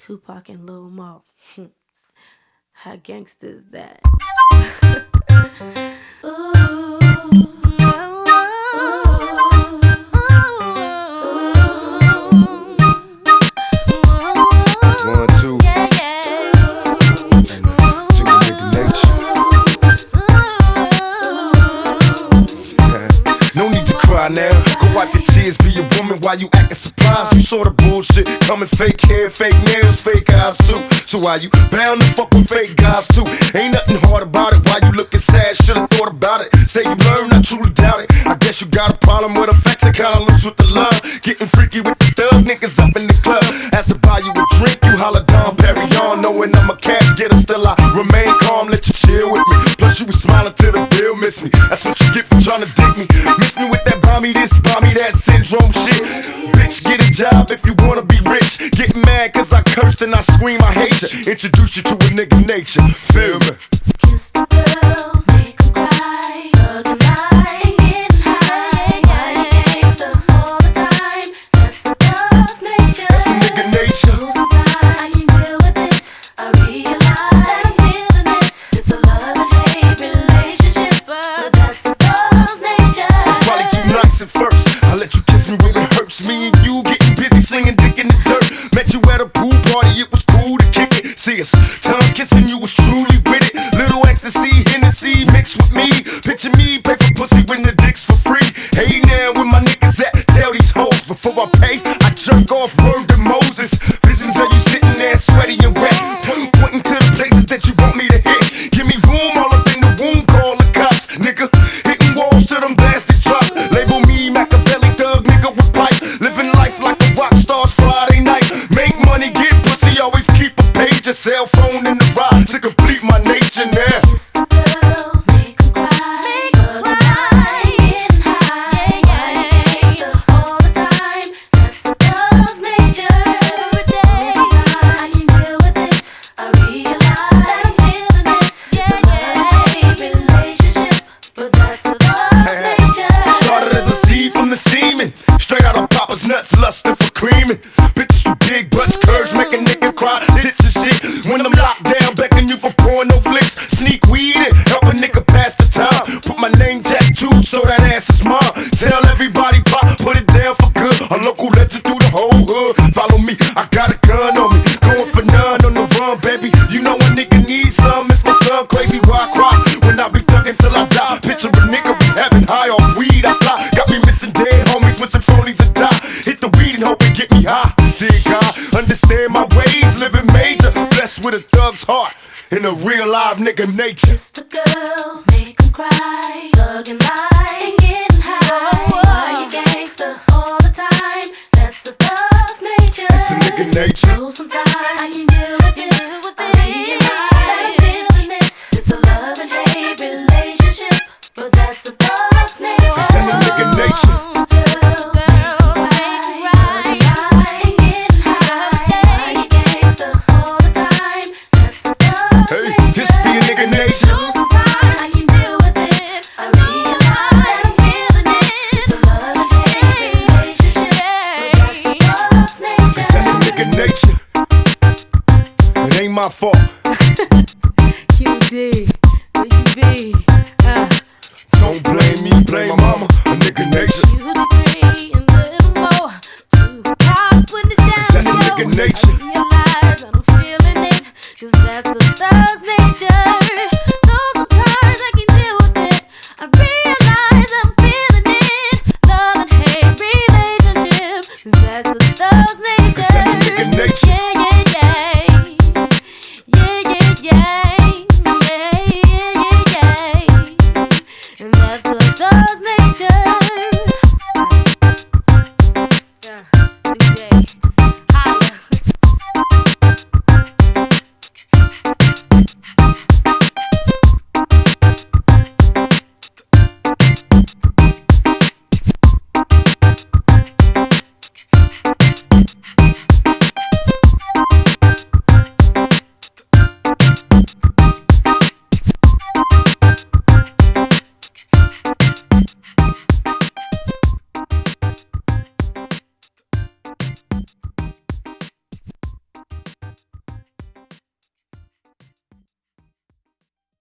Tupac and Lil Mo. How gangsta is that? Now, go wipe your tears, be a woman while you acting surprised. You saw the bullshit coming, fake hair, fake nails, fake eyes too. So why you bound to fuck with fake guys too? Ain't nothing hard about it. Why you looking sad? Should've thought about it. Say you learned, I truly doubt it. I guess you got a problem with affection, kinda loose with the love. Getting freaky with the thug niggas up in the club. Asked to buy you a drink, you holla Dom Perignon. Knowing I'm a cash getter, still I remain calm, let you chill with me. Plus you was smiling till the bill missed me. That's what you get for trying to dig me. Miss me with that buy me this, buy me that syndrome shit. Bitch, get a job if you wanna be rich. Get mad cause I cursed and I scream I hate you. Introduce you to a nigga nature, feel me? Kiss the girls, make them cry. Thug and I, getting high. Gangsta all the time. That's the thug's nature. That's a nigga nature. Sometimes I can deal with it. I realize that I'm feeling it. It's a love and hate relationship, but that's the thug's nature. Probably too nice at first. I let you kiss me when it hurts. Me and you getting busy slinging dick in the dirt. Met you at a pool party, it was cool to kick it. See us, tongue kissing, you was truly with it. Little ecstasy, Hennessy mixed with me. Picture me, pay for pussy when the dick's for free. Hey now, where my niggas at? Tell these hoes before I pay, I jerk off word to Moses. Visions of you sitting there sweaty and wet, pointing to the places that you want me to hit. Give me room all up in the womb, call the cops, nigga. Hitting walls till them blasted drop. Label me Machiavelli thug nigga with pipe. Living life like a rock star's Friday night. Make money, get pussy, always keep a page. A cell phone in the ride to complete my nature now. Kiss the girls, make them cry. Thug and I, getting high. Gangsta all the time. That's the thug's nature. Sometimes I can deal with it. I realize that I'm feeling it. It's a love-hate relationship, but that's the thug's nature. Started as a seed from the semen, straight out of Papa's nuts, lusting for creaming. Bitches with big butts, curves, make a nigga cry, tits and shit. When I'm locked down, begging you for porno flicks. Sneak weed in, help a nigga pass the time. Put my name tattooed so that ass is mine. Tell everybody pop, put it down for good. A local legend through the whole hood. Follow me, I got a gun on me. Going for none on the run, baby. You know a nigga needs some. It's my son, crazy why I cry when I be thugging till I die. Picture a nigga be having high off weed. I fly, got me missing dead homies, wishing phonies to die. Hit the weed and hope it get me high. Dig God, understand my ways, living major. Blessed with a thug's heart and a real live nigga nature. Kiss the girls, make them cry. Thug and I, getting high. You gangsta all the time. That's the thug's nature. That's a nigga nature. So sometimes I can deal with it. I realize that I'm feeling it. It's a love and hate relationship, but that's the thug's nature. That's a nigga nature. Kiss the girls, make them cry. Thug and I, getting high. You gangsta all the time. That's the thug's Hey, nature. just be a nigga nature. Sometimes I can deal with it. I realize that I'm feeling it. It's a love and hate relationship, but that's the thug's nature. That's a nigga nature. It ain't my fault. QD, where you be? Don't blame me, blame mama. A nigga nature. You degree and little more. To pop when it's down. That's a nigga nature. I realize that I'm feeling it, 'cause that's the thug's nature.